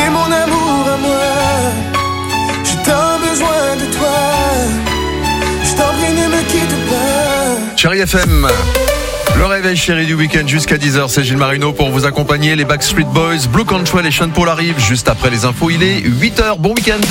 T'es mon amour à moi. J'ai tant besoin de toi. Je t'en prie, ne me quitte pas. Chérie FM, le réveil chéri du week-end jusqu'à 10h, c'est Gilles Marino pour vous accompagner. Les Backstreet Boys, Blue Control et Sean Paul arrivent juste après les infos. Il est 8h, bon week-end.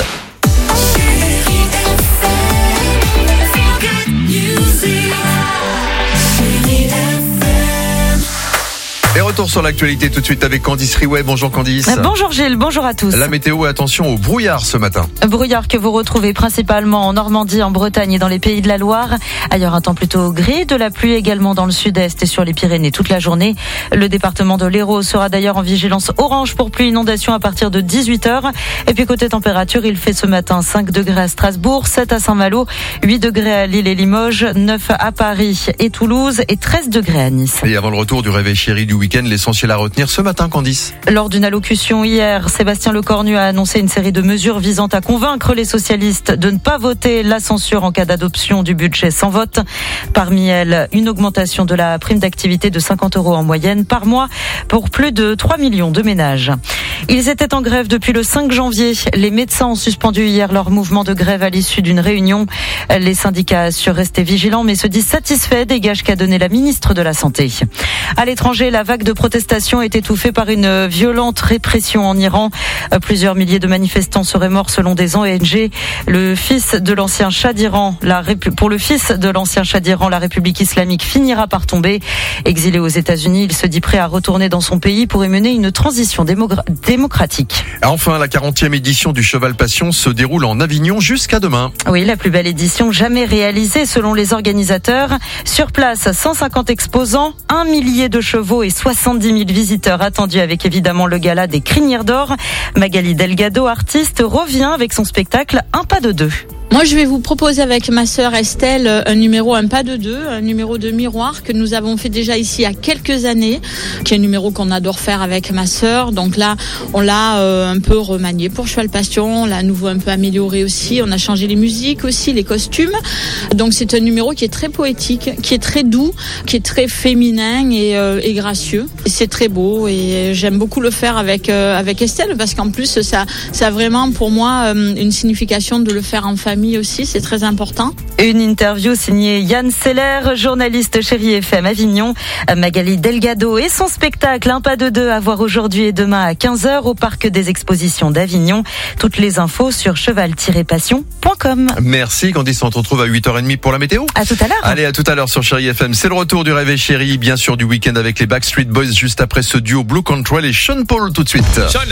Et retour sur l'actualité tout de suite avec Candice Riouet. Bonjour Candice. Bonjour Gilles, bonjour à tous. La météo, attention au brouillard ce matin. Brouillard que vous retrouvez principalement en Normandie, en Bretagne et dans les Pays de la Loire. Ailleurs un temps plutôt gris, de la pluie également dans le sud-est et sur les Pyrénées toute la journée. Le département de l'Hérault sera d'ailleurs en vigilance orange pour pluie inondation à partir de 18h. Et puis côté température, il fait ce matin 5 degrés à Strasbourg, 7 à Saint-Malo, 8 degrés à Lille et Limoges, 9 à Paris et Toulouse et 13 degrés à Nice. Et avant le retour du réveil chéri du week-end, l'essentiel à retenir ce matin, Candice. Lors d'une allocution hier, Sébastien Lecornu a annoncé une série de mesures visant à convaincre les socialistes de ne pas voter la censure en cas d'adoption du budget sans vote. Parmi elles, une augmentation de la prime d'activité de 50 € en moyenne par mois pour plus de 3 millions de ménages. Ils étaient en grève depuis le 5 janvier. Les médecins ont suspendu hier leur mouvement de grève à l'issue d'une réunion. Les syndicats assurent rester vigilants mais se disent satisfaits des gages qu'a donné la ministre de la Santé. À l'étranger, la vague de protestation est étouffée par une violente répression en Iran. Plusieurs milliers de manifestants seraient morts selon des ONG. Le fils de l'ancien Shah d'Iran, pour le fils de l'ancien Shah d'Iran, la République islamique finira par tomber. Exilé aux États-Unis, il se dit prêt à retourner dans son pays pour y mener une transition démocratique. Enfin, la 40e édition du Cheval Passion se déroule en Avignon jusqu'à demain. Oui, la plus belle édition jamais réalisée selon les organisateurs. Sur place, 150 exposants, 1 millier de chevaux et 70 000 visiteurs attendus avec évidemment le gala des Crinières d'Or. Magali Delgado, artiste, revient avec son spectacle Un pas de deux. Moi, je vais vous proposer avec ma sœur Estelle un numéro Un pas de deux, un numéro de miroir que nous avons fait déjà ici il y a quelques années, qui est un numéro qu'on adore faire avec ma sœur. Donc là, on l'a un peu remanié pour Cheval Passion, on l'a à nouveau un peu amélioré aussi. On a changé les musiques aussi, les costumes. Donc c'est un numéro qui est très poétique, qui est très doux, qui est très féminin et gracieux. Et c'est très beau et j'aime beaucoup le faire avec Estelle parce qu'en plus ça a vraiment pour moi une signification de le faire en famille aussi, c'est très important. Une interview signée Yann Seller, journaliste Chérie FM Avignon. Magali Delgado et son spectacle Un pas de deux à voir aujourd'hui et demain à 15h au Parc des Expositions d'Avignon. Toutes les infos sur cheval-passion.com. Merci Candice, on te retrouve à 8h30 pour la météo. À tout à l'heure. Allez, à tout à l'heure sur Chérie FM. C'est le retour du réveil chéri, bien sûr du week-end avec les Backstreet Boys juste après ce duo Blue Control et Sean Paul tout de suite.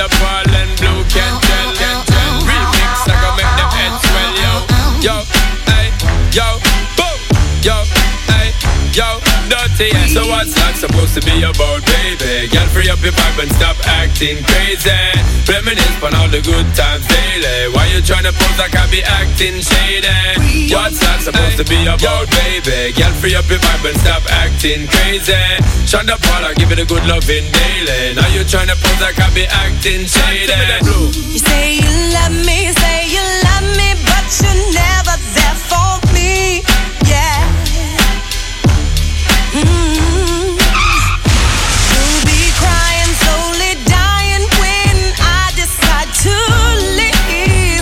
Yo, hey, yo, boom, yo, hey, yo, dirty. So what's that supposed to be about, baby? Girl, free up your vibe and stop acting crazy. Reminisce on all the good times daily. Why you tryna pose like I be acting shady? What's that supposed to be about, baby? Girl, free up your vibe and stop acting crazy. Shonda Paul, I give it a good loving daily. Now you tryna pose like I be acting shady. You say you love me, but you're never there for me, yeah. You'll be crying, slowly dying when I decide to leave.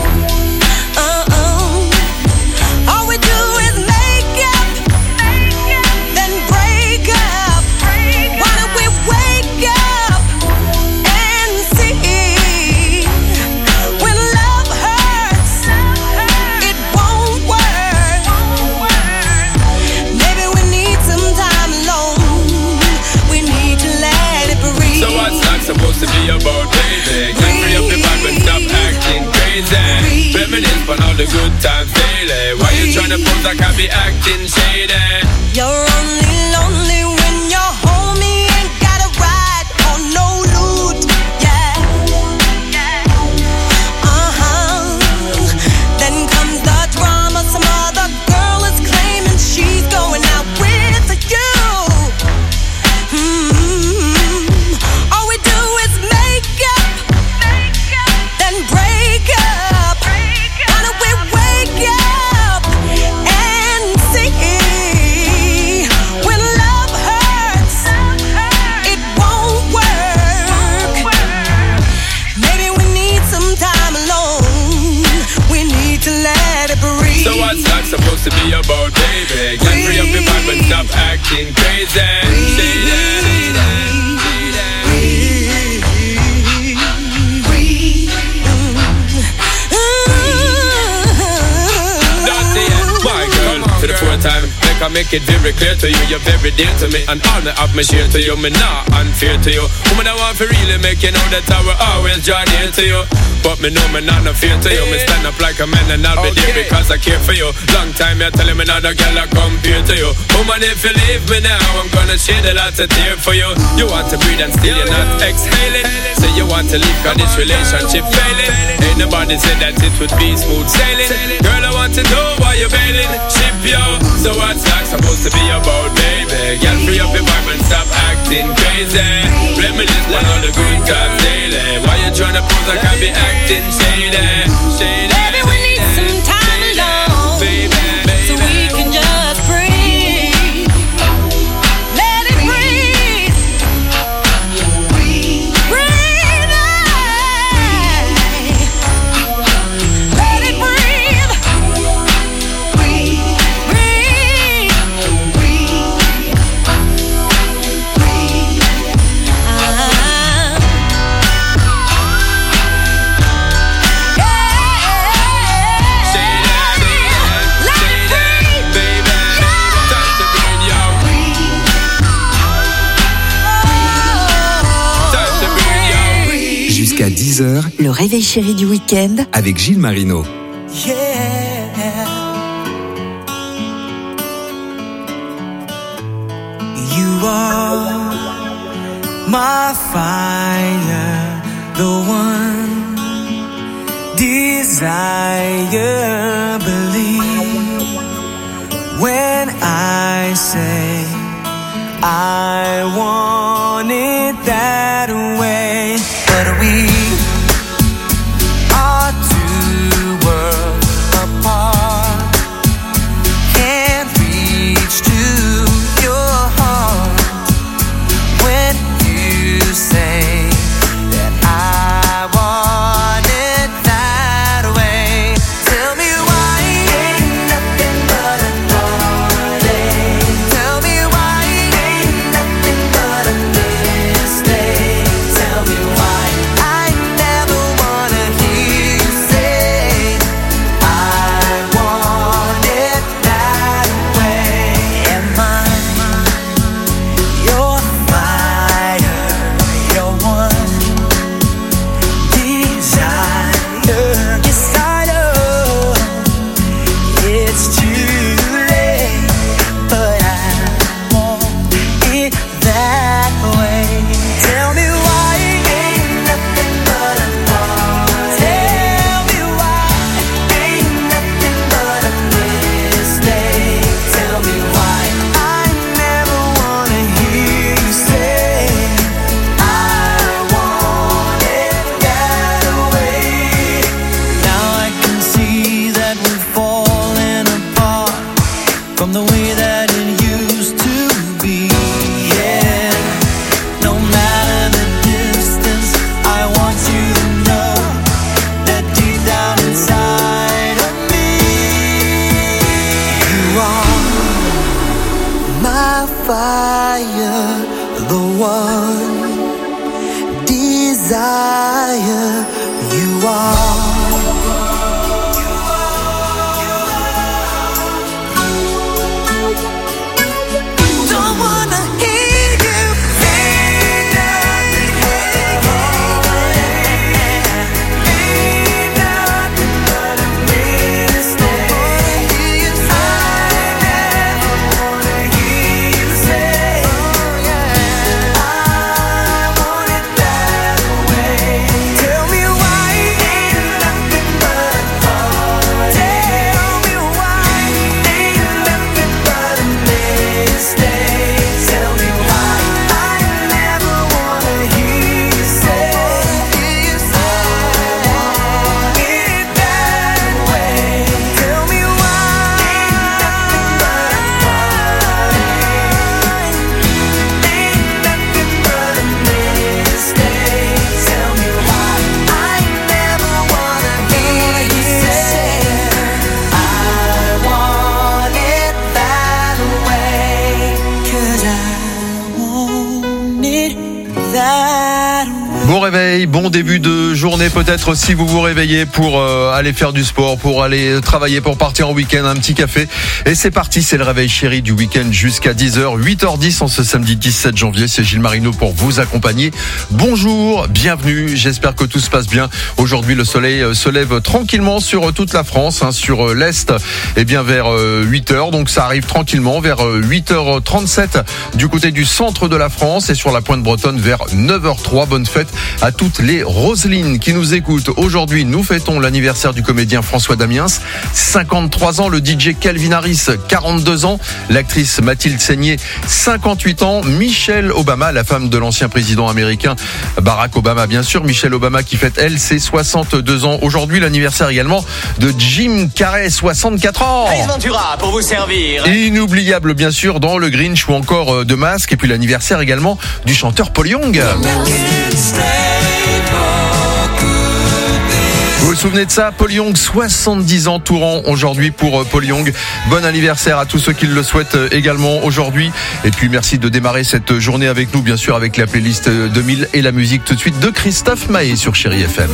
All we do is make up, then break up. Why don't we wake up and see when love hurts? It won't work. Maybe we need some time alone. We need to let it breathe. So what's that supposed to be about, baby? Can free up the vibe and stop acting crazy. Reminisce on all the good times daily. Why you tryna pose like I be acting shady? You're only lonely when you're home. You ain't gotta ride on no loot, yeah. Then comes the drama. Some other girl is claiming she's going out with you. All we do is make up, then break up. Why don't we wake up and see what's that supposed to be about, baby? Girl, free up your vibe and stop acting crazy. Say that, say that, say that. My girl, to the fourth time, make it very clear to you, you're very dear to me, and all me have me share to you, me not unfair to you. Woman, I want to really make you know that I will always draw near to you. But me know me not no fear to you. Me stand up like a man and I'll be there because I care for you. Long time you're telling me not a girl I compare to you. Woman, if you leave me now, I'm gonna shed a lot of tears for you. You want to breathe and still you're not exhaling. Say you want to leave cause this relationship failing. Ain't nobody said that it would be smooth sailing. Girl, I want to know why you're bailing. Ship yo, so what's that supposed to be about, baby? Girl, free up your vibe and stop acting crazy. Reminisce on all the good times daily. Why you tryna pose like I be acting shady? Shady. Baby, we need some time alone, baby, so we can just breathe. Let it breathe. Breathe. Let it breathe. Jusqu'à 10h, le réveil chéri du week-end avec Gilles Marino. Yeah. You are my fire, the one desire. Believe when I say I want it that way. But we are two worlds apart. Can't reach to your heart when you say that I want it that way. Tell me why ain't nothing but a heartache. Tell me why ain't nothing but a mistake. Tell me why I never wanna hear you say I want it that way. Am I your fire, your one desire? Yes, I know it's too late, but I want it that way. Tell me why ain't nothing but a heart. Tell me why ain't nothing but a mistake. Tell me why I never wanna hear you say I want it that way. Now I can see that we're falling apart from the way that it used to be. Yeah. No matter the distance, I want you to know that deep down inside of me, you are my fire, the one desire. You are. Don't wanna hear you say nothing but a heartache. Ain't nothing but a mistake. I never wanna hear you say I want it that way. Tell me why ain't Allez, bon début de journée, peut-être si vous vous réveillez pour aller faire du sport, pour aller travailler, pour partir en week-end, un petit café. Et c'est parti, c'est le réveil chéri du week-end jusqu'à 10h, 8h10 en ce samedi 17 janvier. C'est Gilles Marino pour vous accompagner. Bonjour, bienvenue, j'espère que tout se passe bien. Aujourd'hui, le soleil se lève tranquillement sur toute la France, sur l'Est, et bien vers 8h. Donc ça arrive tranquillement vers 8h37 du côté du centre de la France et sur la pointe bretonne vers 9h03. Bonne fête à toutes les Roselines qui nous écoutent. Aujourd'hui, nous fêtons l'anniversaire du comédien François Damiens, 53 ans, le DJ Calvin Harris, 42 ans, l'actrice Mathilde Seigner, 58 ans, Michelle Obama, la femme de l'ancien président américain Barack Obama, bien sûr, Michelle Obama qui fête, elle, ses 62 ans. Aujourd'hui, l'anniversaire également de Jim Carrey, 64 ans. Ace Ventura, pour vous servir. Inoubliable, bien sûr, dans le Grinch ou encore de Masque. Et puis l'anniversaire également du chanteur Paul Young. Vous vous souvenez de ça? Paul Young, 70 ans tout rond aujourd'hui pour Paul Young. Bon anniversaire à tous ceux qui le souhaitent également aujourd'hui. Et puis merci de démarrer cette journée avec nous, bien sûr, avec la playlist 2000 et la musique tout de suite de Christophe Maé sur Chéri FM.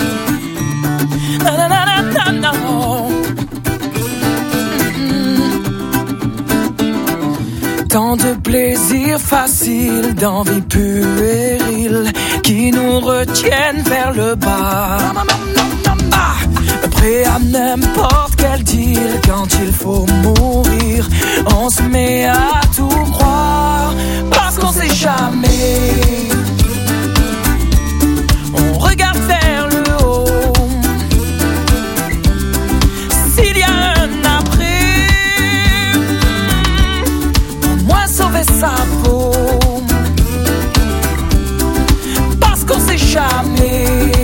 Tant de plaisirs faciles, d'envie puérile qui nous retiennent vers le bas. Prêt à n'importe quel deal quand il faut mourir. On se met à tout croire parce qu'on sait jamais. On regarde vers le haut. S'il y a un après, au moins sauver sa peau. Parce qu'on sait jamais.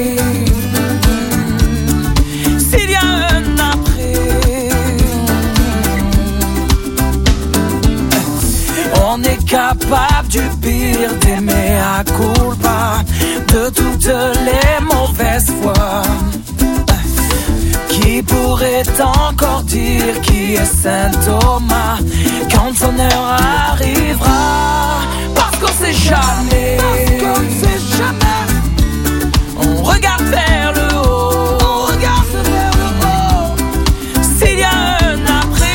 On est capable du pire, d'aimer à culpa, de toutes les mauvaises fois. Qui pourrait encore dire qui est Saint Thomas quand son heure arrivera? Parce qu'on sait jamais. Parce qu'on sait jamais. On regarde vers le haut. On regarde vers le haut. S'il y a un après,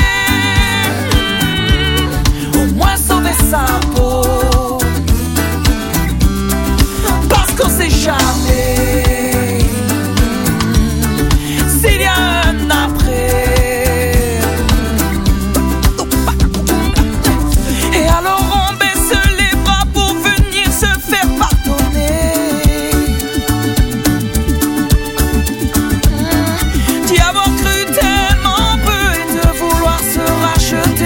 sauver sa peau. Parce qu'on sait jamais s'il y a un après. Et alors on baisse les bras pour venir se faire pardonner. D'y avoir cru tellement peu et de vouloir se racheter.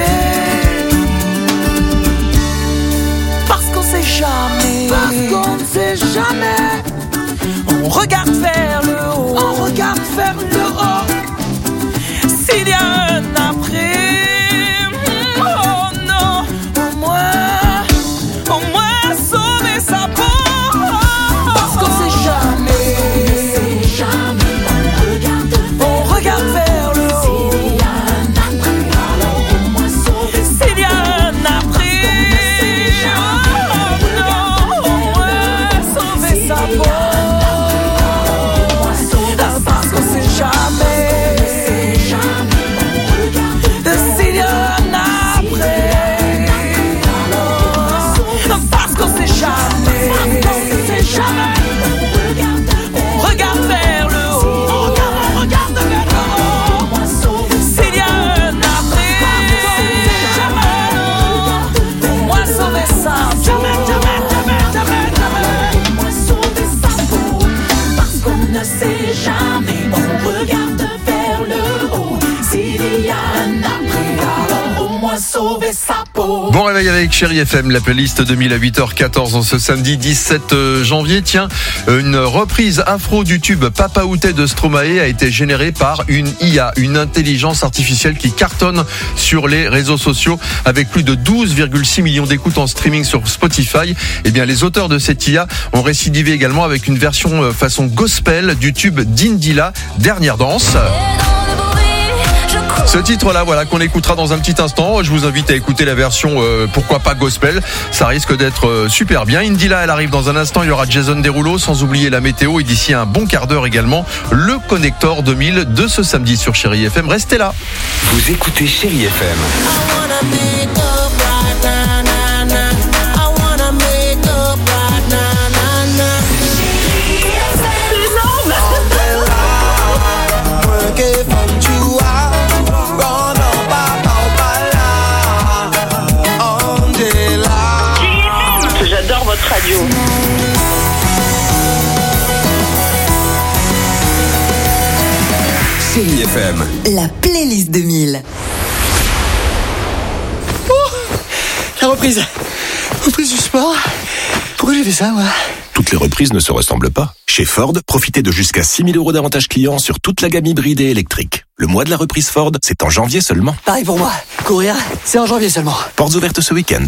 Jamais. Parce qu'on ne sait jamais. On regarde vers le haut. On regarde vers le haut. S'il y a un après, oh non, au moins sauver sa peau. Parce qu'on sait jamais. On regarde vers le haut. S'il y a un après, alors au moins sauver sa peau. S'il y a un après. Parce qu'on sait jamais. S'il y a un après. Parce qu'on sait jamais. On regarde vers le haut. On regarde vers le haut. S'il y a un après. Au moins sauver ça. C'est jamais, on regarde vers le haut. S'il y a un après, alors au moins sauver sa peau. Bon réveil avec Chéri FM, la playlist 2000 à 8h14 en ce samedi 17 janvier. Tiens, une reprise afro du tube Papa Outé de Stromae a été générée par une IA, une intelligence artificielle qui cartonne sur les réseaux sociaux avec plus de 12,6 millions d'écoutes en streaming sur Spotify. Eh bien, les auteurs de cette IA ont récidivé également avec une version façon gospel du tube d'Indila, Dernière danse. Et dans le bruit, je Ce titre-là, voilà, qu'on écoutera dans un petit instant. Je vous invite à écouter la version, pourquoi pas gospel. Ça risque d'être super bien. Indila, elle arrive dans un instant. Il y aura Jason Derulo, sans oublier la météo. Et d'ici un bon quart d'heure également, le Connector 2000 de ce samedi sur Chérie FM. Restez là. Vous écoutez Chérie FM. J'adore votre radio. Chérie FM. La playlist 2000. La reprise du sport. Pourquoi j'ai fait ça, moi? Toutes les reprises ne se ressemblent pas. Chez Ford, profitez de jusqu'à 6 000 € d'avantages clients sur toute la gamme hybride et électrique. Le mois de la reprise Ford, c'est en janvier seulement. Pareil pour moi. Courir, c'est en janvier seulement. Portes ouvertes ce week-end.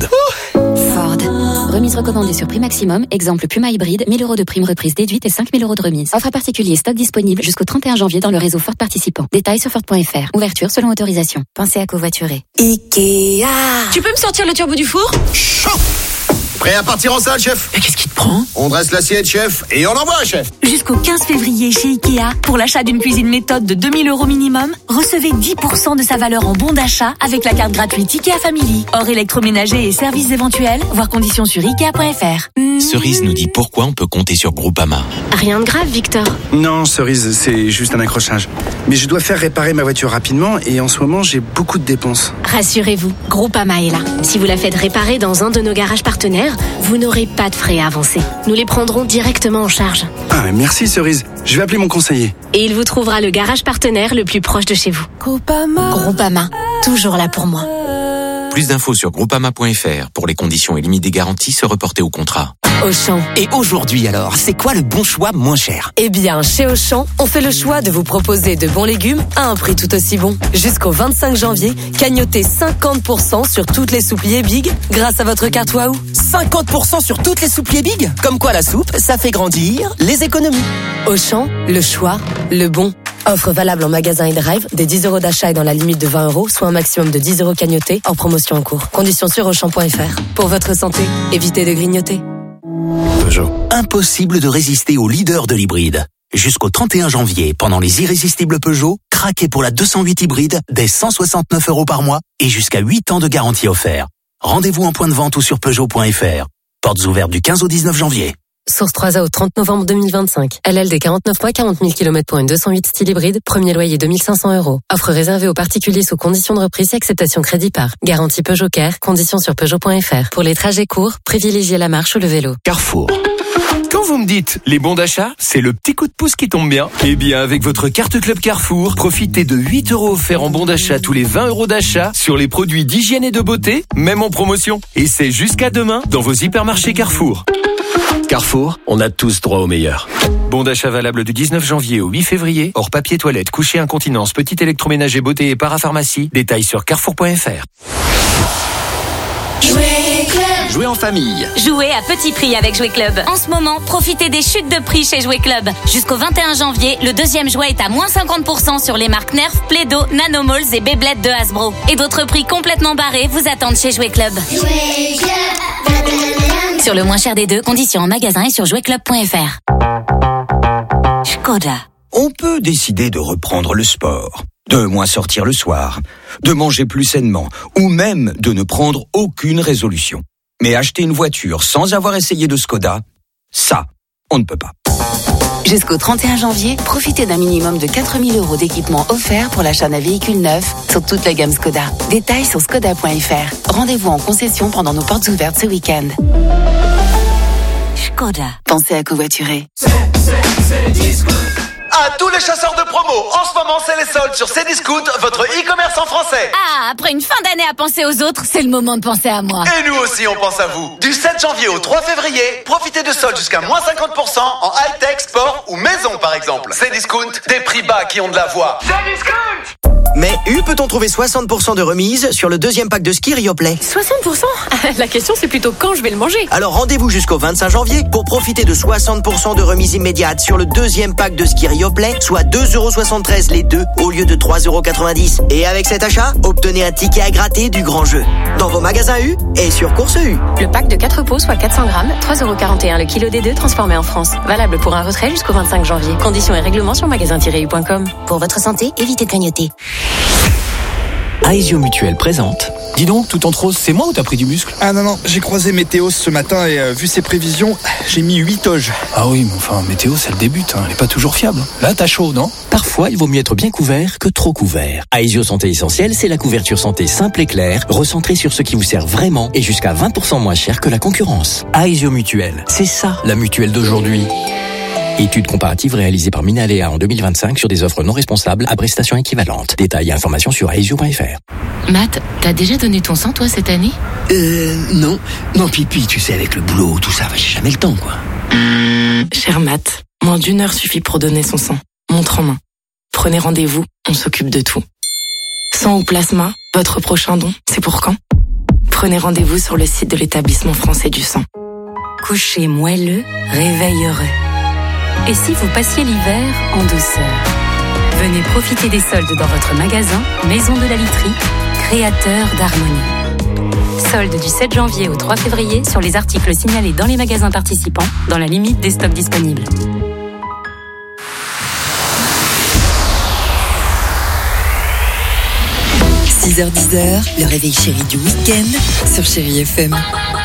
Ford. Remise recommandée sur prix maximum. Exemple Puma hybride, 1 000 € de prime reprise déduite et 5 000 € de remise. Offre à particulier, stock disponible jusqu'au 31 janvier dans le réseau Ford participant. Détails sur Ford.fr. Ouverture selon autorisation. Pensez à covoiturer. Ikea. Tu peux me sortir le turbo du four? Chaud! Prêt à partir en salle, chef? Mais qu'est-ce qui te prend? On dresse l'assiette, chef, et on envoie, chef. Jusqu'au 15 février chez Ikea, pour l'achat d'une cuisine méthode de 2 000 € minimum, recevez 10% de sa valeur en bon d'achat avec la carte gratuite Ikea Family. Hors électroménager et services éventuels, voir conditions sur Ikea.fr. Cerise nous dit pourquoi on peut compter sur Groupama. Rien de grave, Victor. Non, Cerise, c'est juste un accrochage. Mais je dois faire réparer ma voiture rapidement et en ce moment, j'ai beaucoup de dépenses. Rassurez-vous, Groupama est là. Si vous la faites réparer dans un de nos garages partenaires, vous n'aurez pas de frais à avancer. Nous les prendrons directement en charge. Ah, merci Cerise. Je vais appeler mon conseiller. Et il vous trouvera le garage partenaire le plus proche de chez vous. Groupama, toujours là pour moi. Plus d'infos sur groupama.fr. Pour les conditions et limites des garanties, se reporter au contrat. Auchan. Et aujourd'hui alors, c'est quoi le bon choix moins cher? Eh bien, chez Auchan, on fait le choix de vous proposer de bons légumes à un prix tout aussi bon. Jusqu'au 25 janvier, cagnotez 50% sur toutes les soupliers Big grâce à votre carte Waouh. 50% sur toutes les soupliers Big? Comme quoi la soupe, ça fait grandir les économies. Auchan, le choix, le bon. Offre valable en magasin et drive, des 10 € d'achat et dans la limite de 20 €, soit un maximum de 10 € cagnotés, en promotion en cours. Conditions sur Auchan.fr. Pour votre santé, évitez de grignoter. Peugeot. Impossible de résister au leader de l'hybride. Jusqu'au 31 janvier, pendant les irrésistibles Peugeot, craquez pour la 208 hybride dès 169 € par mois et jusqu'à 8 ans de garantie offert. Rendez-vous en point de vente ou sur Peugeot.fr. Portes ouvertes du 15 au 19 janvier. Source 3A au 30 novembre 2025. LLD 49 mois, 40 000 km pour une 208 style hybride. Premier loyer 2 500 €. Offre réservée aux particuliers sous conditions de reprise et acceptation crédit par. Garantie Peugeot Care. Conditions sur Peugeot.fr. Pour les trajets courts, privilégiez la marche ou le vélo. Carrefour. Quand vous me dites les bons d'achat, c'est le petit coup de pouce qui tombe bien. Eh bien, avec votre carte Club Carrefour, profitez de 8 € offerts en bons d'achat tous les 20 € d'achat sur les produits d'hygiène et de beauté, même en promotion. Et c'est jusqu'à demain dans vos hypermarchés Carrefour. Carrefour, on a tous droit au meilleur. Bon d'achat valable du 19 janvier au 8 février, hors papier toilette, coucher incontinence, petit électroménager beauté et parapharmacie. Détails sur carrefour.fr. Jouer en famille. Jouer à petit prix avec Jouer Club. En ce moment, profitez des chutes de prix chez Jouer Club. Jusqu'au 21 janvier, le deuxième jouet est à moins 50% sur les marques Nerf, Play-Doh, Nanomalls et Beyblade de Hasbro. Et d'autres prix complètement barrés vous attendent chez Jouer Club. Jouer Club. Sur le moins cher des deux, conditions en magasin et sur jouerclub.fr. Skoda. On peut décider de reprendre le sport, de moins sortir le soir, de manger plus sainement, ou même de ne prendre aucune résolution. Mais acheter une voiture sans avoir essayé de Skoda, ça, on ne peut pas. Jusqu'au 31 janvier, profitez d'un minimum de 4 000 € d'équipement offert pour l'achat d'un véhicule neuf sur toute la gamme Skoda. Détails sur skoda.fr. Rendez-vous en concession pendant nos portes ouvertes ce week-end. Skoda. Pensez à covoiturer. À tous les chasseurs de promo, en ce moment c'est les soldes sur Cdiscount, votre e-commerce en français. Ah, après une fin d'année à penser aux autres, c'est le moment de penser à moi. Et nous aussi on pense à vous. Du 7 janvier au 3 février, profitez de soldes jusqu'à moins 50% en high-tech, sport ou maison par exemple. Cdiscount, des prix bas qui ont de la voix. Cdiscount. Mais peut-on trouver 60% de remise sur le deuxième pack de ski Rioplay? 60%? La question c'est plutôt quand je vais le manger. Alors rendez-vous jusqu'au 25 janvier pour profiter de 60% de remise immédiate sur le deuxième pack de ski Rioplay, soit 2,73€ les deux au lieu de 3,90€. Et avec cet achat, obtenez un ticket à gratter du grand jeu. Dans vos magasins U et sur Course U. Le pack de 4 pots, soit 400 grammes, 3,41€ le kilo des deux transformés en France. Valable pour un retrait jusqu'au 25 janvier. Conditions et règlements sur magasin-u.com. Pour votre santé, évitez de grignoter. Aesio Mutuel présente. Dis donc, tout en rose, c'est moi ou t'as pris du muscle? Ah non, j'ai croisé Météo ce matin et vu ses prévisions, j'ai mis 8 oges. Ah oui, mais enfin, Météo, c'est le début, elle est pas toujours fiable. Là, t'as chaud, non? Parfois, il vaut mieux être bien couvert que trop couvert. Aesio Santé Essentielle, c'est la couverture santé simple et claire, recentrée sur ce qui vous sert vraiment et jusqu'à 20% moins cher que la concurrence. Aesio Mutuel, c'est ça, la mutuelle d'aujourd'hui. Étude comparative réalisée par Minalea en 2025 sur des offres non responsables à prestations équivalentes. Détails et informations sur aesio.fr. Matt, t'as déjà donné ton sang, toi, cette année? Non. Non, puis, tu sais, avec le boulot, tout ça, j'ai jamais le temps, quoi. Cher Matt, moins d'1 heure suffit pour donner son sang. Montre en main. Prenez rendez-vous, on s'occupe de tout. Sang ou plasma, votre prochain don, c'est pour quand? Prenez rendez-vous sur le site de l'Établissement français du sang. Coucher moelleux, réveil heureux. Et si vous passiez l'hiver en douceur? Venez profiter des soldes dans votre magasin Maison de la Literie, créateur d'harmonie. Soldes du 7 janvier au 3 février sur les articles signalés dans les magasins participants, dans la limite des stocks disponibles. – 6h-10h, le réveil chéri du week-end sur Chérie FM.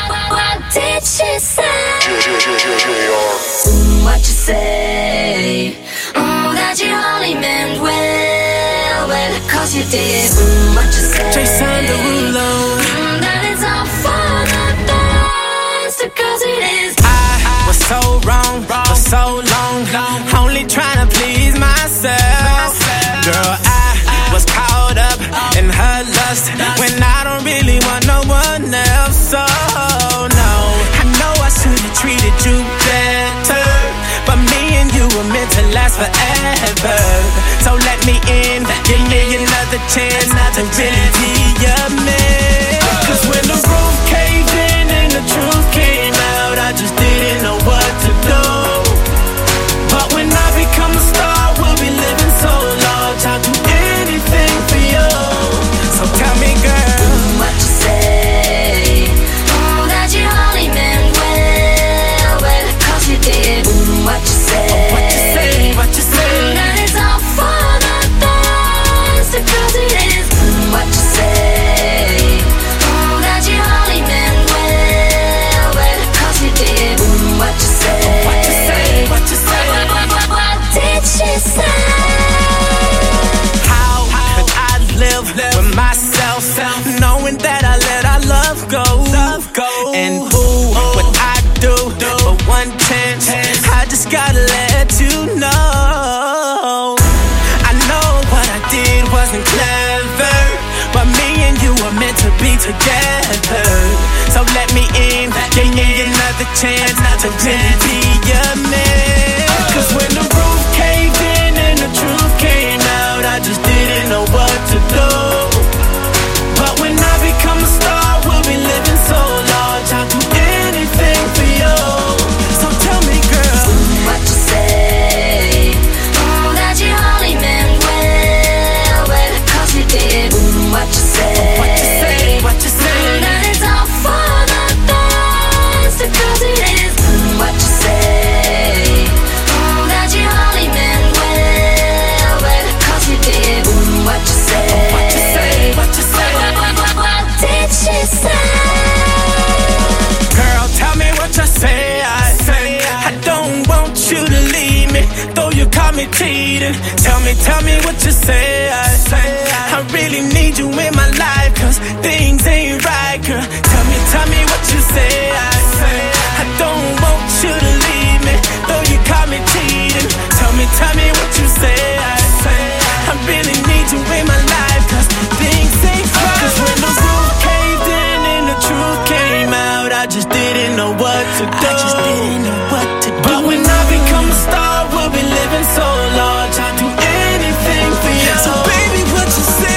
What you say? That you only meant well, cause you did. What you say? Jason Derulo. That it's all for the best, cause it is. I was so wrong for so long, only trying to please myself. Girl, I was caught up in her lust when I don't really want no one else. So no, I know I should have treated you better, but me and you were meant to last forever. So let me in, give me another chance to really be your man. Cause when the roof caved in and the truth came out, I just didn't know what to do. But when I become a star, we'll be living so large, I'll do anything for you. So tell me, girl, what you say? That you only meant well, cause you did. What you say? What you say? What you say? That it's all for the best, cause it is. What you say? That you only meant well, cause you did. What you say? What you say? What you say? What did she say? How could I live with myself, knowing that I let our love go? And ooh, what I do for one chance, I just gotta let you know. I know what I did wasn't clever, but me and you were meant to be together. So let me in, give me another chance to really be your man. Cause when the roof caved in and the truth came out, I just didn't know what to do. But when I become a star, we'll be living so large, I'll do anything for you. So tell me, girl, what you say? That you only meant well, cause you did. What you say? What you say? What you say? That it's all for the best, cause it is. What you say? That you only meant well, cause you did. What you say? What you say? What you say? What did she say? Girl, tell me what you say. I don't want you to leave me, though you caught me cheating. Tell me what you say. I really need you in my life, cause things ain't right, girl. Tell me what you say. I don't want you to leave me, though you caught me cheating. Tell me what you say. I really need you in my life, cause things ain't right. Cause when the roof caved in and the truth came out, I just didn't know what to do. But when I become a star, we'll be living so large, I'll do anything for you. So baby, what you say?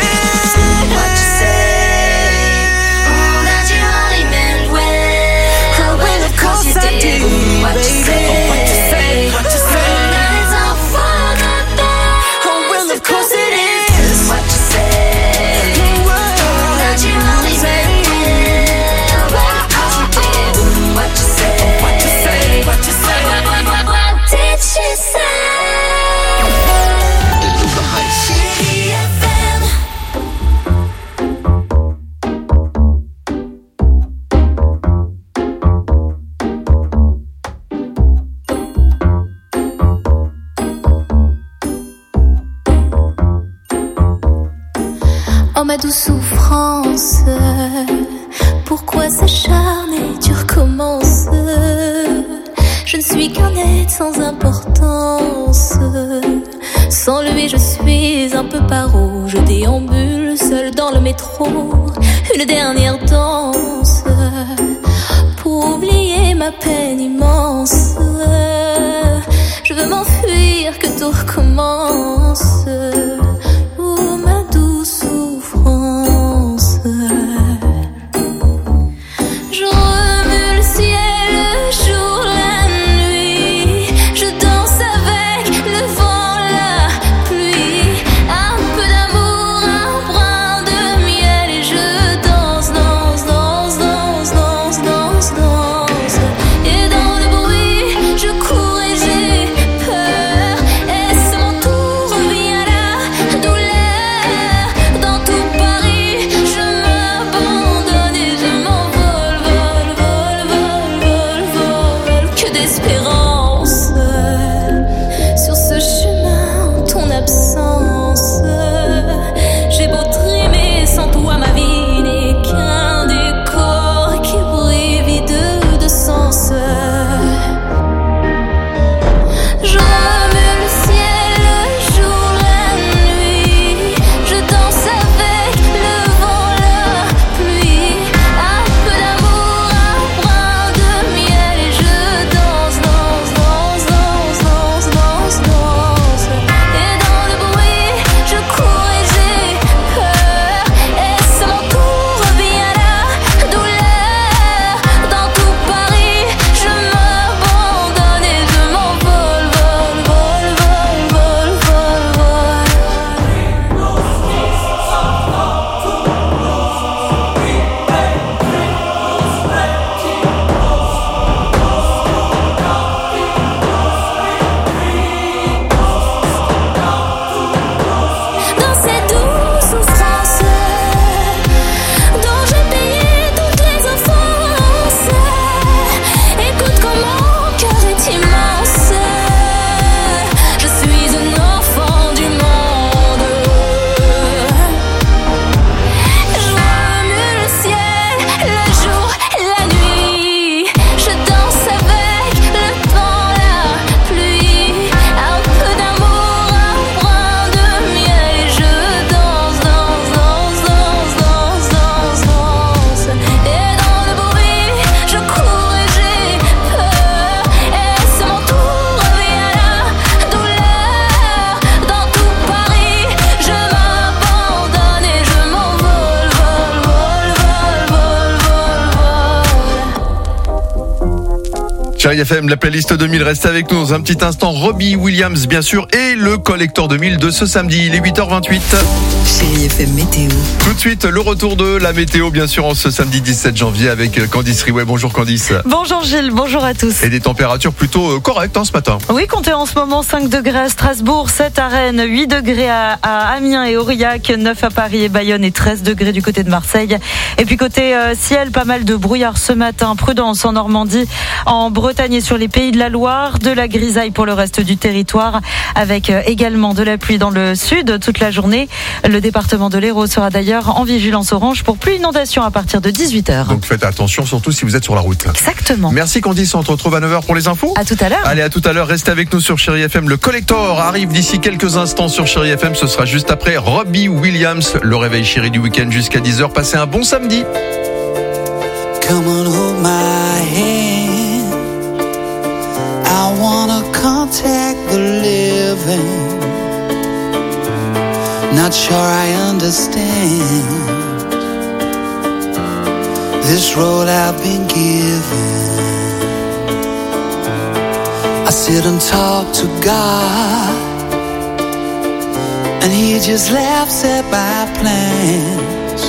Oh ma douce souffrance, pourquoi s'acharner, tu recommences. Je ne suis qu'un être sans importance. Sans lui je suis un peu paro. Je déambule seul dans le métro. Une dernière danse pour oublier ma peine immense. Je veux m'enfuir, que tout recommence. Oh ma douce souffrance. Je remue le ciel, le jour, la nuit. Je danse avec le vent, la pluie. Un peu d'amour, un brin de miel. Et je danse, danse, danse, danse, danse, danse, danse. Et dans le bruit, je cours et j'ai peur. Est-ce mon tour, revient la douleur. Dans tout Paris, je m'abandonne et je m'envole, vol, vol, vol, vol, vol. Que d'espérance sur ce chemin, en ton absence. J'ai beau trimer, sans toi ma vie n'est qu'un décor qui brille vide de sens. Je remue le ciel, le jour, la nuit. Je danse avec le vent, la pluie. Un peu d'amour, un brin de miel. Et je danse, danse, danse, danse, danse, danse, danse. Et dans le bruit, je cours et j'ai peur. Est-ce mon tour, revient la douleur. Dans tout Paris, je m'abandonne et je m'envole, vol, vol, vol, vol, vol, vol. Dans cette douce souffrance dont j'ai payé toutes les offenses. Écoute comme mon cœur est immense. Je suis un enfant du monde. Je remue le ciel, le jour, la nuit. Je danse avec le vent, la pluie. Un peu d'amour, un brin de miel. Et je danse, danse, danse, danse, danse, danse, danse. Et dans le bruit, je cours et j'ai peur. Est-ce mon tour, revient la douleur. Dans tout Paris, je m'abandonne et je m'envole, vol, vol, vol, vol, vol, vol. Chérie FM, la playlist 2000 reste avec nous dans un petit instant. Robbie Williams, bien sûr, et le collector 2000 de ce samedi. Il est 8h28. Chérie FM météo. Tout de suite, le retour de la météo, bien sûr, en ce samedi 17 janvier avec Candice Riouet. Bonjour Candice. Bonjour Gilles, bonjour à tous. Et des températures plutôt correctes ce matin. Oui, comptez en ce moment 5 degrés à Strasbourg, 7 à Rennes, 8 degrés à Amiens et Aurillac, 9 à Paris et Bayonne et 13 degrés du côté de Marseille. Et puis côté ciel, pas mal de brouillard ce matin. Prudence en Normandie, en Bretagne et sur les Pays de la Loire. De la grisaille pour le reste du territoire avec également de la pluie dans le sud toute la journée. Le département de l'Hérault sera d'ailleurs en vigilance orange pour pluie inondation à partir de 18h. Donc faites attention, surtout si vous êtes sur la route. Exactement. Merci Candice, on te retrouve à 9h pour les infos. À tout à l'heure. Allez, à tout à l'heure, restez avec nous sur Chérie FM. Le collector arrive d'ici quelques instants sur Chérie FM. Ce sera juste après Robbie Williams. Le réveil chéri du week-end jusqu'à 10h. Passez un bon samedi. Come on, hold my hand. I wanna contact the living. Not sure I understand this road I've been given. I sit and talk to God, and He just laughs at my plans.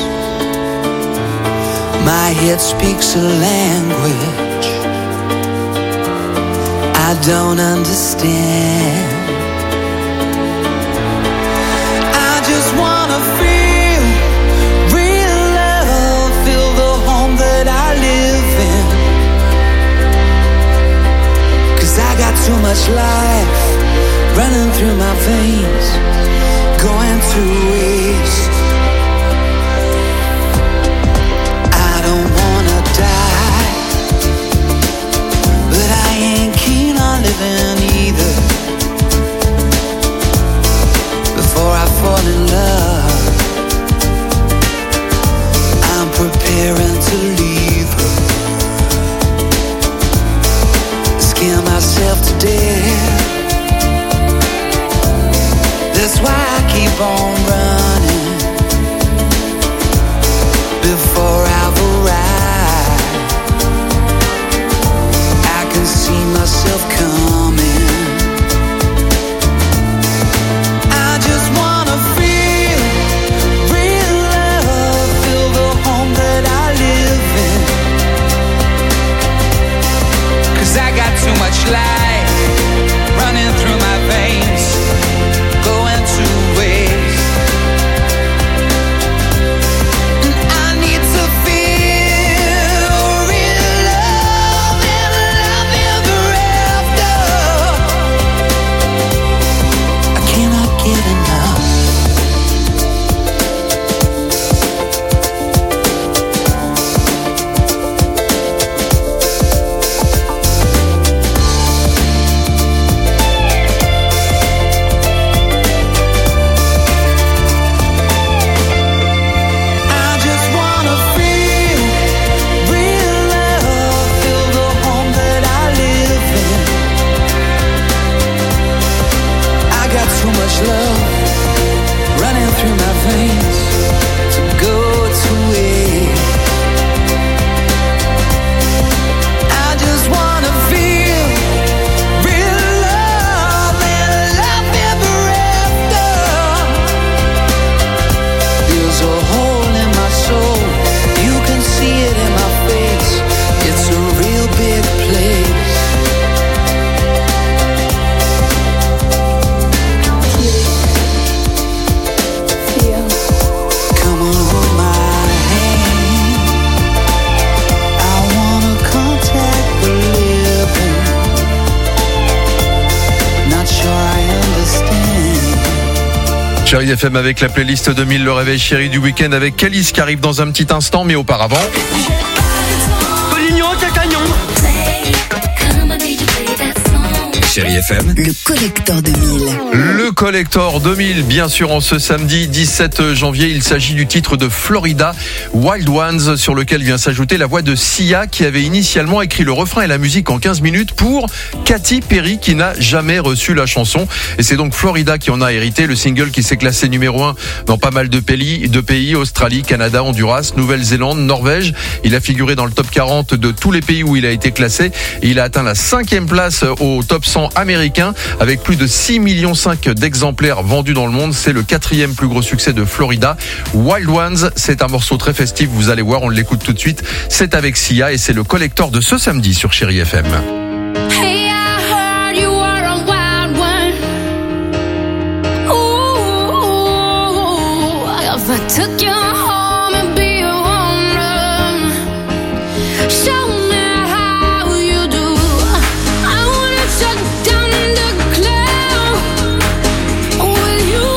My head speaks a language I don't understand. I just wanna feel real love, feel the home that I live in. 'Cause I got too much life running through my veins, going to waste. keep on running before I've arrived. I can see myself coming. I just wanna feel real love, feel the home that I live in. 'Cause I got too much life running through my veins, going to waste. And I need to feel real love and love ever after. I cannot get enough. I just wanna feel real love, feel the home that I live in. I got too much love running through my veins to go to waste. I just wanna feel real love and love ever after. There's a hole in my soul, you can see it in my face. It's a real big place. Come on, hold my hand. I wanna contact the living. Not sure I understand. Chérie FM avec la playlist 2000, le réveil chéri du week-end avec Calice qui arrive dans un petit instant, mais auparavant. Polignon, cacagnon. Chérie FM, Le collector 2000. Le Collector 2000, bien sûr, en ce samedi 17 janvier. Il s'agit du titre de Florida, Wild Ones, sur lequel vient s'ajouter la voix de Sia, qui avait initialement écrit le refrain et la musique en 15 minutes pour Katy Perry, qui n'a jamais reçu la chanson. Et c'est donc Florida qui en a hérité, le single qui s'est classé numéro 1 dans pas mal de pays, Australie, Canada, Honduras, Nouvelle-Zélande, Norvège. Il a figuré dans le top 40 de tous les pays où il a été classé. Et il a atteint la 5e place au top 100 américain avec plus de 6,5 millions d'exemplaires vendus dans le monde. C'est le 4e plus gros succès de Florida. Wild Ones, c'est un morceau très festif, vous allez voir, on l'écoute tout de suite. C'est avec Sia et c'est le Collector de ce samedi sur Chérie FM. Hey, I heard you are a wild one. Ooh, if I took you home and be your owner, show me how you do. I wanna shut down the cloud with you.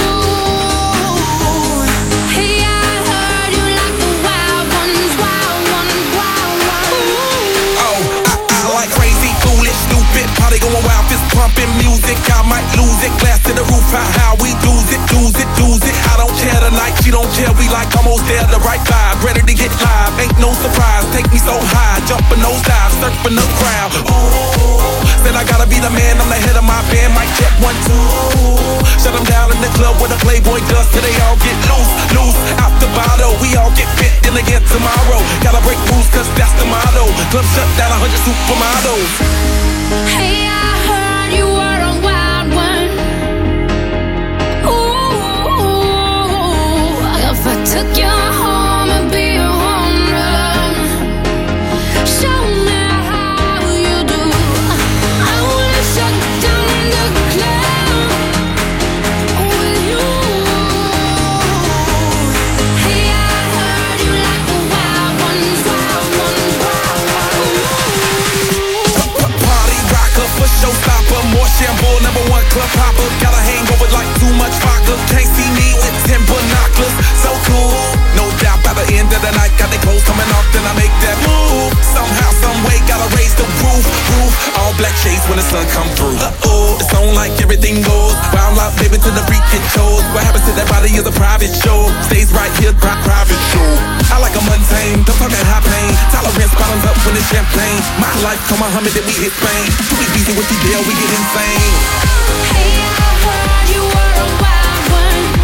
Hey, I heard you like the wild ones, wild ones, wild ones. Oh, I like crazy, foolish, stupid, party going wild, fist pumping music. I might lose it, glass to the roof, how we lose it, lose it, lose it. I don't care tonight, she don't care, we like almost there, the right vibe, ready to get live, ain't no surprise, take me so high, jumping those dives, surfing the crowd. Ooh, said I gotta be the man, I'm the head of my band, mic check 1, 2. Shut them down in the club where the Playboy does, till they all get loose, loose, out the bottle, we all get fit in again tomorrow. Gotta break rules, cause that's the motto, club shut down 100 supermodels. Hey, I heard you were a wild one. Ooh, if I took you home and be your owner, show me how you do. I wanna shut down the cloud with you. Hey, I heard you like the wild ones, wild ones, wild ones. Party rocker for showstopper, more shampoo, #1 club hopper. Got a hangover like too much vodka. Can't see me with 10 binoculars. So cool, no doubt by the end of the night, got the clothes coming off, then I make that move. Somehow, some way, gotta raise the roof. All black shades when the sun come through. It's on like everything goes. Wild out, baby, to the freak it shows. What happens to that body is a private show. Stays right here, private show. I like a mundane, don't talk that high pain. Tolerance bottoms up when it's champagne. My life, come on, Muhammad, then we hit Spain. Too easy with the deal, we get insane. Hey, I heard you were a wild one.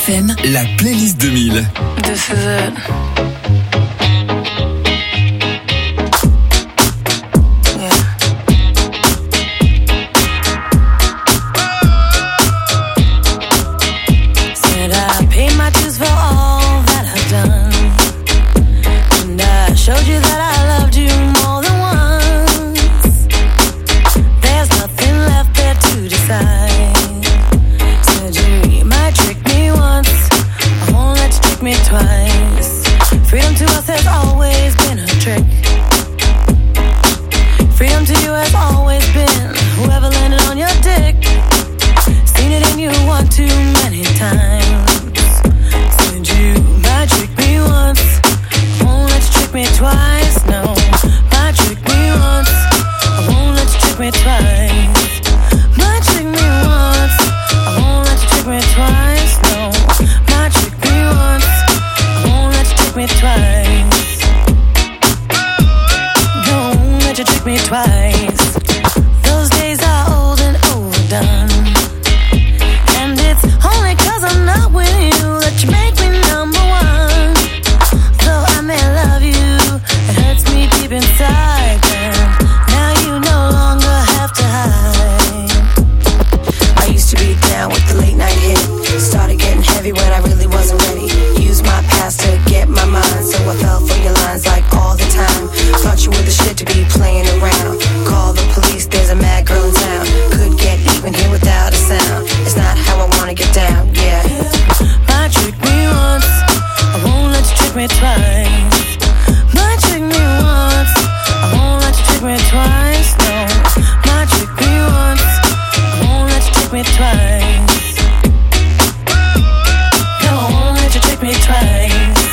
FM, La playlist 2000. This is it. Said I paid my dues for all that I've done, and I showed you that I loved you more than once. There's nothing left there to decide. Said you might trick me once, I won't let you trick me twice. Freedom to us has always been a trick. Freedom to you has always been whoever landed on your dick. Seen it in you one too many times. Said you might trick me once, I won't let you trick me twice. No, might trick me once, I won't let you trick me twice. Might trick me once, I won't let you trick me twice. No, might trick me once, I won't let you trick me twice. Don't let you trick me twice. Those days are old and overdone. And it's only 'cause I'm not with you that you make me number one. Though I may love you, it hurts me deep inside. And now you no longer have to hide. I used to be down with the late night hit. Started getting heavy when I really wasn't ready. Used my past to get my mind, so I fell for your lines like all the time. Thought you were the shit to be playing around. Call the police, there's a mad girl in town. Could get even here without a sound. It's not how I wanna get down, yeah. Might trick me once, I won't let you trick me twice. Might trick me once, I won't let you trick me twice. No, might trick me once, I won't let you trick me twice. No, I won't let you trick me twice.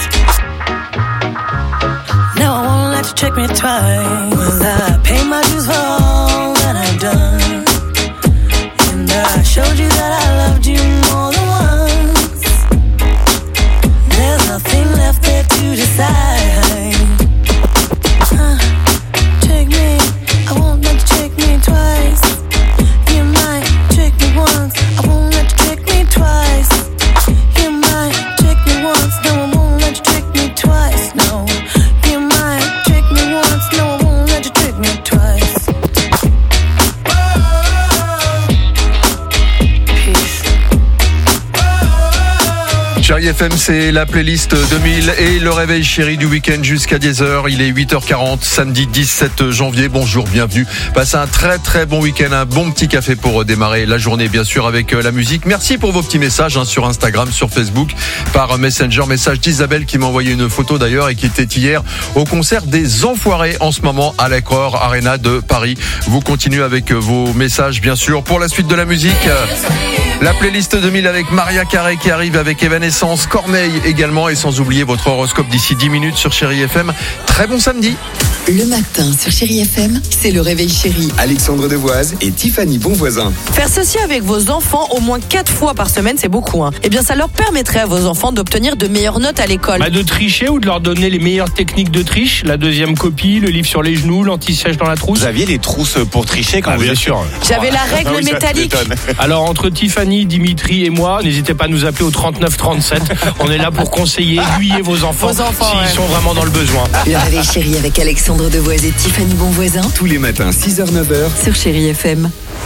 No, I won't let you trick me twice. Well, I pay my dues for all that I've done, and I showed you that I loved you more than once. There's nothing left there to decide. Trick me, I won't let you trick me twice. You might trick me once, I won't let you trick me twice. You might trick me once, no, I won't let you trick me twice. No, you might trick me once, no, I won't let you trick me twice. Chérie FM, c'est la playlist 2000 et le réveil chéri du week-end jusqu'à 10h. Il est 8h40, samedi 17 janvier. Bonjour, bienvenue. Passez un très très bon week-end, un bon petit café pour démarrer la journée, bien sûr, avec la musique. Merci pour vos petits messages sur Instagram, sur Facebook, par Messenger. Message d'Isabelle qui m'a envoyé une photo d'ailleurs et qui était hier au concert des Enfoirés en ce moment à l'Accor Arena de Paris. Vous continuez avec vos messages, bien sûr. Pour la suite de la musique, la playlist 2000 avec Maria Carré qui arrive avec Evanescence, Corneille également, et sans oublier votre horoscope d'ici 10 minutes sur Chérie FM. Très bon samedi. Le matin sur Chérie FM, c'est le réveil chéri. Alexandre Devoise et Tiffany Bonvoisin. Faire ceci avec vos enfants au moins 4 fois par semaine, c'est beaucoup. Eh bien, ça leur permettrait à vos enfants d'obtenir de meilleures notes à l'école. De tricher ou de leur donner les meilleures techniques de triche. La deuxième copie, le livre sur les genoux, l'anti-sèche dans la trousse. Vous aviez les trousses pour tricher quand vous bien étiez... sûr. J'avais la règle oui, métallique. Alors, entre Tiffany, Dimitri et moi, n'hésitez pas à nous appeler au 39 37. On est là pour conseiller, aiguiller vos enfants s'ils sont vraiment dans le besoin. Le réveil chéri avec Alexandre Devoise et Tiffany Bonvoisin. Tous les matins, 6h-9h. Sur Chérie FM.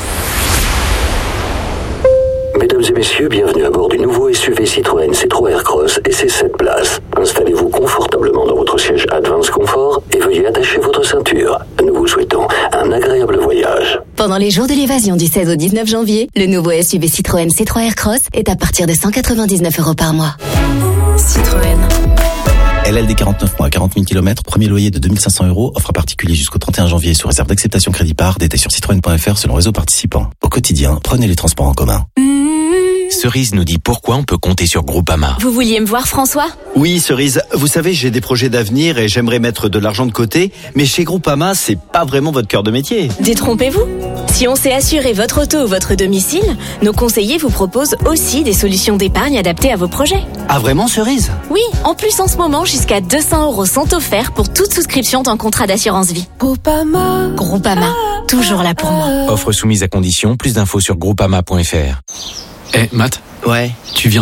Mesdames et messieurs, bienvenue à bord du nouveau SUV Citroën C3 Aircross et ses 7 places. Installez-vous confortablement dans votre siège Advance Confort et veuillez attacher votre ceinture. Nous vous souhaitons un agréable voyage. Pendant les jours de l'évasion du 16 au 19 janvier, le nouveau SUV Citroën C3 Aircross est à partir de 199 € par mois. Citroën. LLD 49 mois, 40 000 km, premier loyer de 2 500 €, offre à particulier jusqu'au 31 janvier sous réserve d'acceptation crédit par, détail sur citroën.fr selon réseau participant. Au quotidien, prenez les transports en commun. Cerise nous dit pourquoi on peut compter sur Groupama. Vous vouliez me voir, François ? Oui, Cerise, vous savez, j'ai des projets d'avenir et j'aimerais mettre de l'argent de côté, mais chez Groupama, c'est pas vraiment votre cœur de métier. Détrompez-vous. Si on sait assurer votre auto ou votre domicile, nos conseillers vous proposent aussi des solutions d'épargne adaptées à vos projets. Ah vraiment, Cerise ? Oui, en plus en ce moment, jusqu'à 200 € sont offerts pour toute souscription d'un contrat d'assurance vie. Groupama. Groupama, toujours là pour moi. Offre soumise à condition, plus d'infos sur groupama.fr. Matt. Ouais. Tu viens donner ton sang ?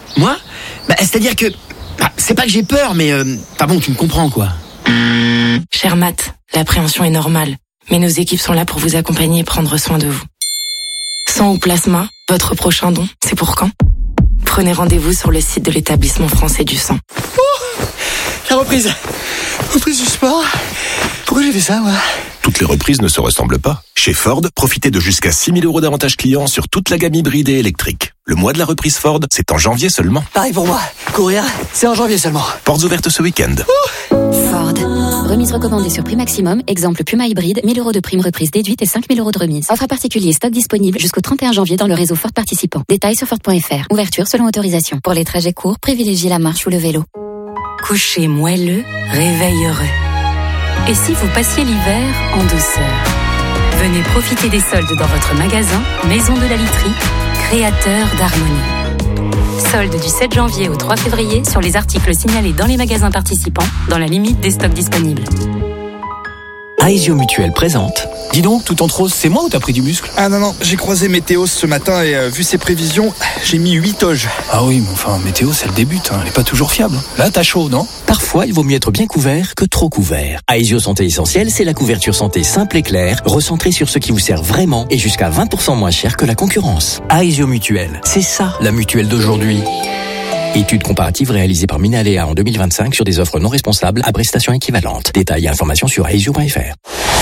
Moi ? C'est-à-dire que... c'est pas que j'ai peur, mais... bon, tu me comprends, quoi. Cher Matt, l'appréhension est normale, mais nos équipes sont là pour vous accompagner et prendre soin de vous. Sang ou plasma, votre prochain don, c'est pour quand ? Prenez rendez-vous sur le site de l'établissement français du sang. La reprise du sport. Pourquoi j'ai fait ça, moi ? Toutes les reprises ne se ressemblent pas. Chez Ford, profitez de jusqu'à 6 000 € d'avantages clients sur toute la gamme hybride et électrique. Le mois de la reprise Ford, c'est en janvier seulement. Pareil pour moi. Courir, c'est en janvier seulement. Portes ouvertes ce week-end. Ford. Remise recommandée sur prix maximum. Exemple Puma hybride, 1 000 € de prime reprise déduite et 5 000 € de remise. Offre à particulier, stock disponible jusqu'au 31 janvier dans le réseau Ford participant. Détails sur Ford.fr. Ouverture selon autorisation. Pour les trajets courts, privilégiez la marche ou le vélo. Coucher moelleux, réveil heureux. Et si vous passiez l'hiver en douceur ? Venez profiter des soldes dans votre magasin Maison de la Literie, créateur d'harmonie. Soldes du 7 janvier au 3 février sur les articles signalés dans les magasins participants, dans la limite des stocks disponibles. Aesio Mutuelle présente. Dis donc, tout en rose, c'est moi ou t'as pris du muscle ? Ah non, j'ai croisé Météos ce matin et vu ses prévisions, j'ai mis 8 oges. Ah oui, mais enfin, Météos, elle débute, elle est pas toujours fiable. Là, t'as chaud, non ? Parfois, il vaut mieux être bien couvert que trop couvert. Aesio Santé Essentielle, c'est la couverture santé simple et claire, recentrée sur ce qui vous sert vraiment et jusqu'à 20% moins cher que la concurrence. Aesio Mutuelle, c'est ça, la mutuelle d'aujourd'hui. Étude comparative réalisée par Minalea en 2025 sur des offres non responsables à prestations équivalentes. Détails et informations sur aesio.fr.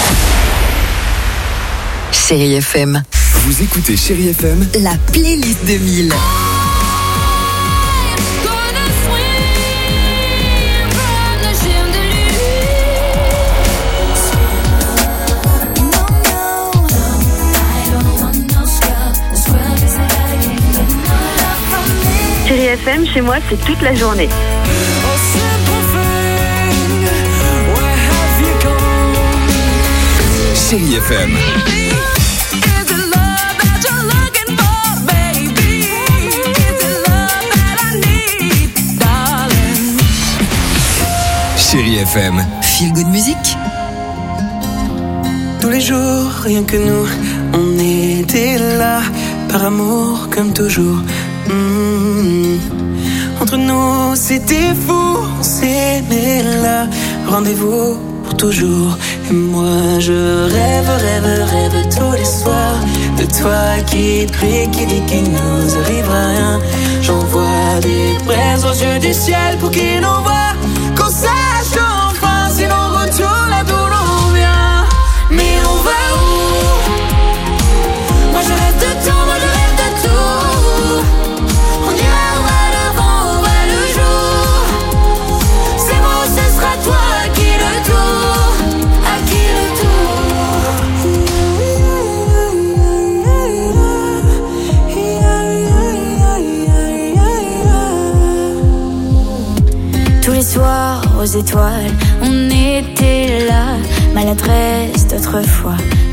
Chérie FM. Vous écoutez Chérie FM, la playlist 2000. Chérie FM, chez moi, c'est toute la journée. Chérie FM. Chérie FM. Feel good music. Tous les jours, rien que nous, on était là, par amour comme toujours. Entre nous, c'était fou, on s'aimait là, rendez-vous pour toujours. Et moi, je rêve tous les soirs de toi qui prie, qui dit qu'il nous arrivera rien. J'envoie des braises aux yeux du ciel pour qu'il nous voie, qu'on sache enfin si l'on retourne là d'où l'on vient. Mais on va où? Moi je rêve de temps, moi je rêve de tout. On ira vers le vent, vers le jour. C'est moi, ce sera toi qui le tour, à qui le tour. Tous les soirs aux étoiles, on était là, maladresse d'autrefois.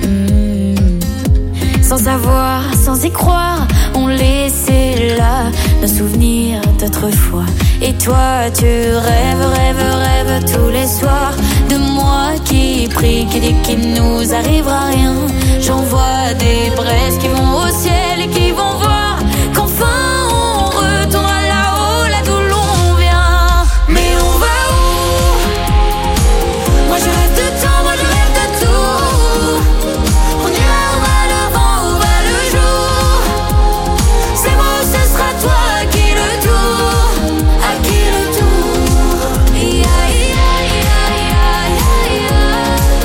Sans savoir, sans y croire, on laissait là nos souvenirs d'autrefois. Et toi, tu rêves tous les soirs de moi qui prie, qui dit qu'il nous arrivera rien. J'envoie des braises qui vont au ciel et qui vont voir qu'enfin on retournera là-haut, là d'où l'on vient. Mais on va où? Moi je rêve de temps, moi je rêve de tout. On ira vers le vent, vers le jour. C'est moi, ce sera toi qui le tour, à qui le tour.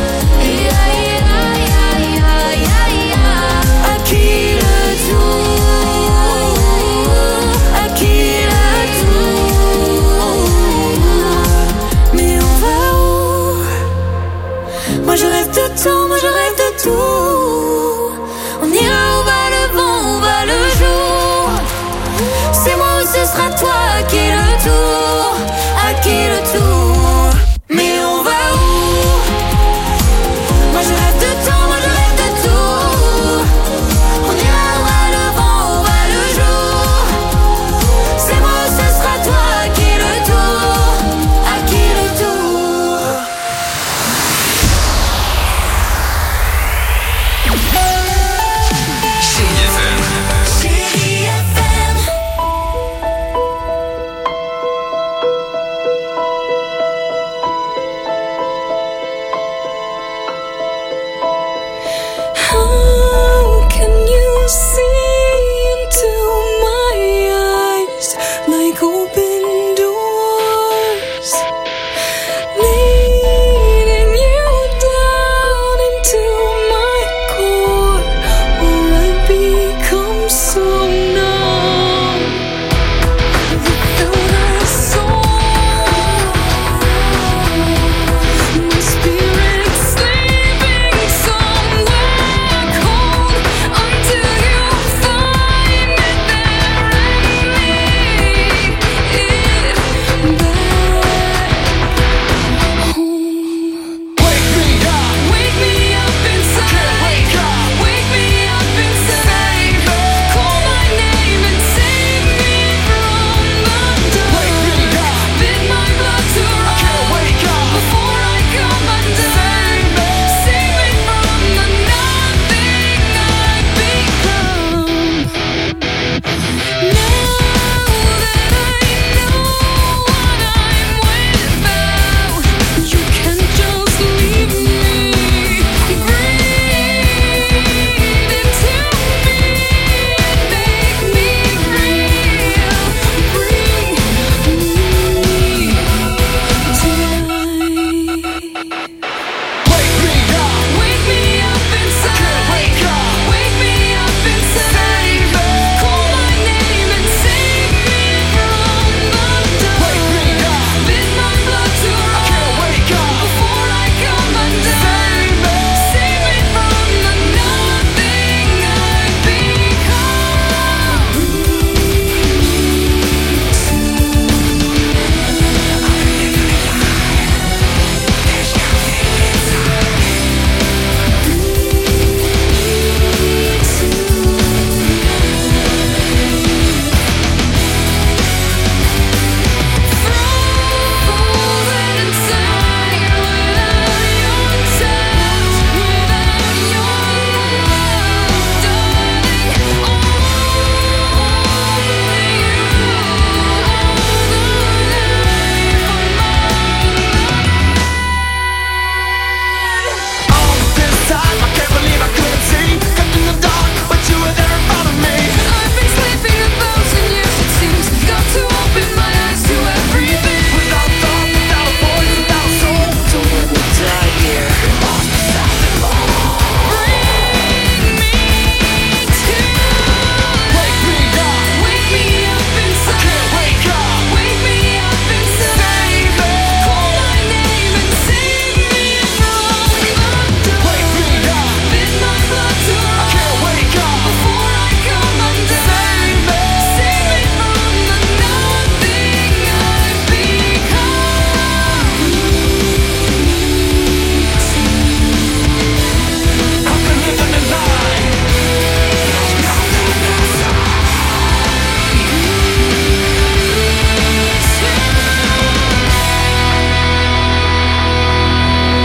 À qui le tour.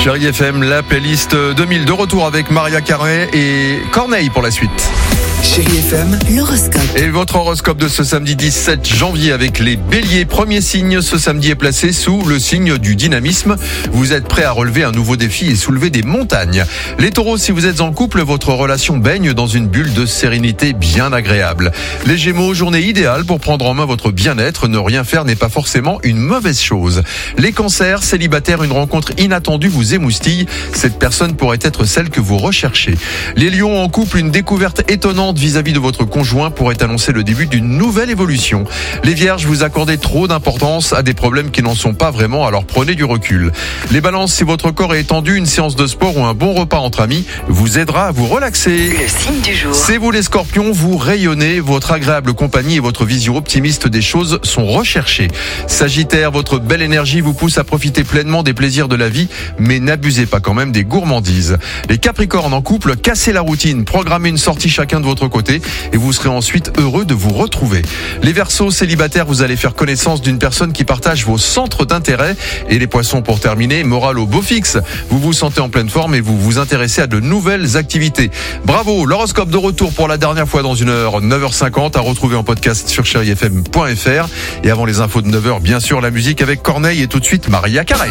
Chérie FM, la playlist 2000 de retour avec Maria Carré et Corneille pour la suite. Chérie FM, l'horoscope. Et votre horoscope de ce samedi 17 janvier avec les béliers. Premier signe, ce samedi est placé sous le signe du dynamisme. Vous êtes prêt à relever un nouveau défi et soulever des montagnes. Les taureaux, si vous êtes en couple, votre relation baigne dans une bulle de sérénité bien agréable. Les gémeaux, journée idéale pour prendre en main votre bien-être. Ne rien faire n'est pas forcément une mauvaise chose. Les cancers, célibataires, une rencontre inattendue vous émoustille. Cette personne pourrait être celle que vous recherchez. Les lions, en couple, une découverte étonnante vis-à-vis de votre conjoint pourrait annoncer le début d'une nouvelle évolution. Les vierges, vous accordez trop d'importance à des problèmes qui n'en sont pas vraiment, alors prenez du recul. Les balances, si votre corps est étendu, une séance de sport ou un bon repas entre amis vous aidera à vous relaxer. Le signe du jour. C'est vous les scorpions, vous rayonnez, votre agréable compagnie et votre vision optimiste des choses sont recherchées. Sagittaire, votre belle énergie vous pousse à profiter pleinement des plaisirs de la vie, mais n'abusez pas quand même des gourmandises. Les capricornes, en couple, cassez la routine, programmez une sortie chacun de votre côté et vous serez ensuite heureux de vous retrouver. Les Verseaux, célibataires, vous allez faire connaissance d'une personne qui partage vos centres d'intérêt. Et les Poissons, pour terminer, morale au beau fixe. Vous vous sentez en pleine forme et vous vous intéressez à de nouvelles activités. Bravo, l'horoscope de retour pour la dernière fois dans une heure, 9h50, à retrouver en podcast sur chérifm.fr. Et avant les infos de 9h, bien sûr, la musique avec Corneille et tout de suite Maria Carré.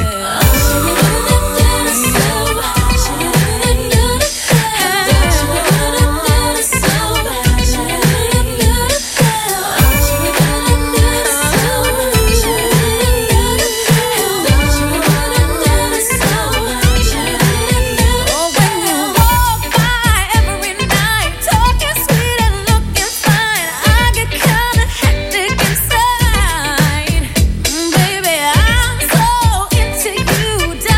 Baby, I'm so into you.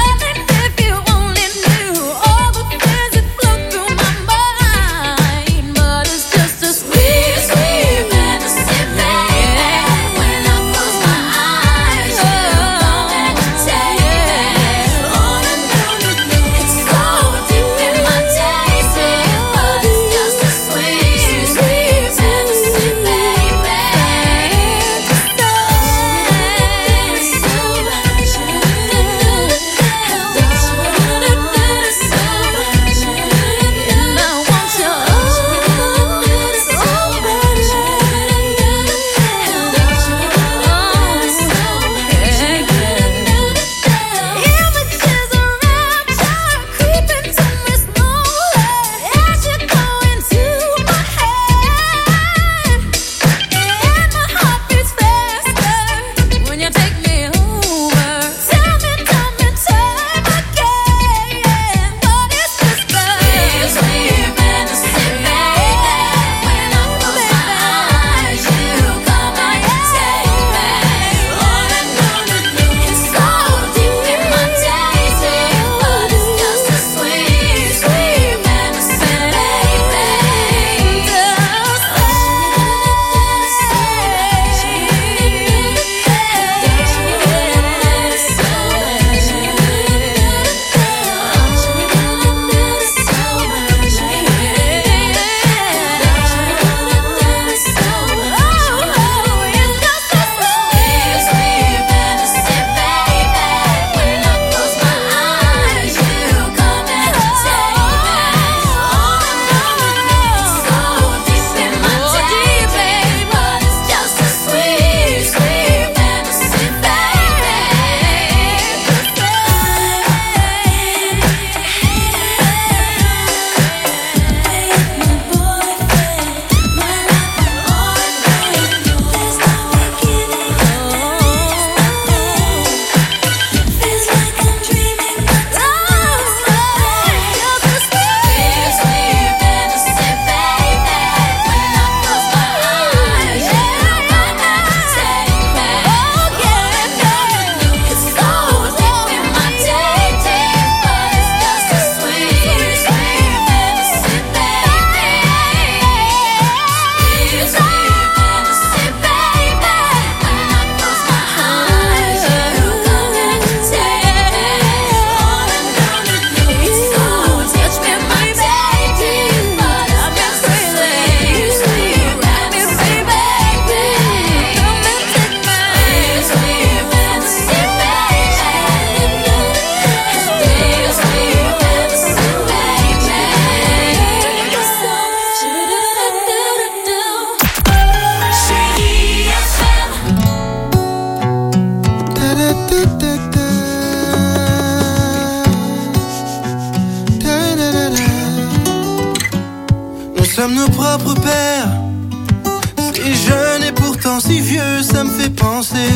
propre père. Si jeune et pourtant si vieux, ça me fait penser.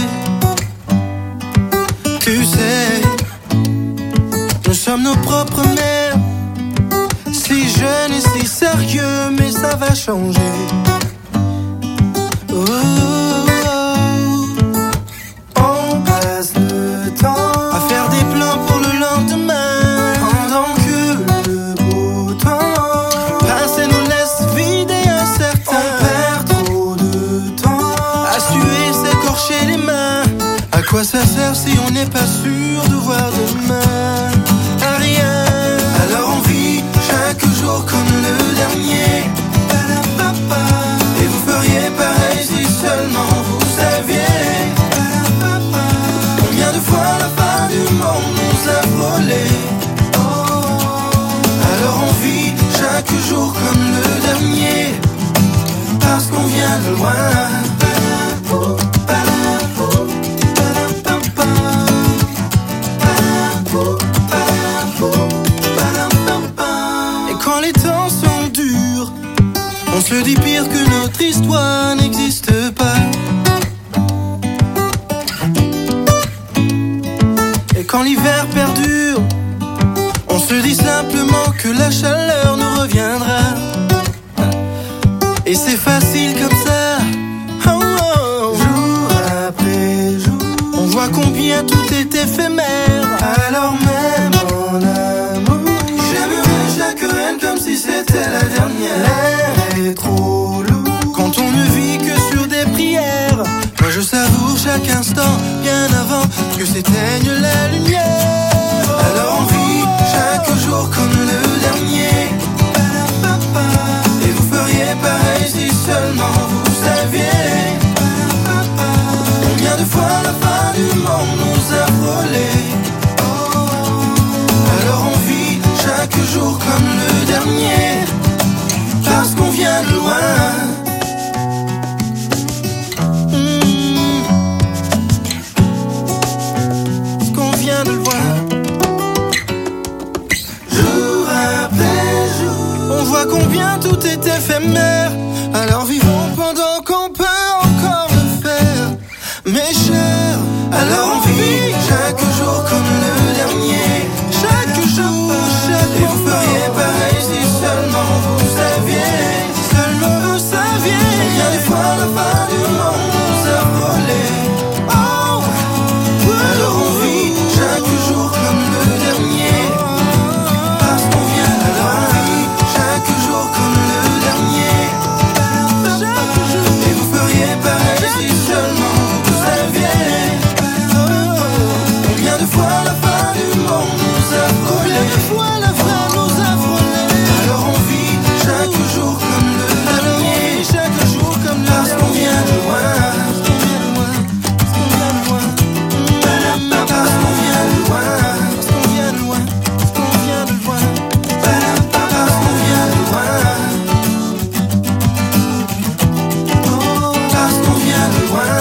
Tu sais, nous sommes nos propres mères. Si jeune et si sérieux, mais ça va changer. Oh, on passe le temps à faire des plans pour le lendemain, pendant que le beau temps passé nous laisse vide et incertain. On perd trop de temps à suer, s'écorcher les mains. À quoi ça sert si on n'est pas sûr de voir demain? À rien. Alors on vit chaque jour comme le dernier. Et vous feriez pareil si seulement vous saviez. Combien de fois la fin du monde nous a frôlé. Alors on vit chaque jour comme le dernier, parce qu'on vient de loin. Et quand les temps sont durs, on se dit pire que notre histoire n'existe pas. Et quand l'hiver perdure, on se dit simplement que la chaleur nous reviendra. Et c'est facile comme ça, oh, oh. Jour après jour, on voit combien tout est éphémère. Alors même en amour, j'aimerais chaque reine comme si c'était la dernière. L'air est trop lourd quand on ne vit que sur des prières. Moi je savoure chaque instant bien avant que s'éteigne la lumière. Alors on vit chaque jour comme le dernier. Et vous feriez pareil si seulement vous saviez. Combien de fois la fin du monde nous a frôlé. Alors on vit chaque jour comme le dernier, parce qu'on vient de loin. Parce qu'on vient de loin. Jour après jour, on voit combien tout est éphémère. Alors vivons pendant qu'on peut encore le faire. Mes chers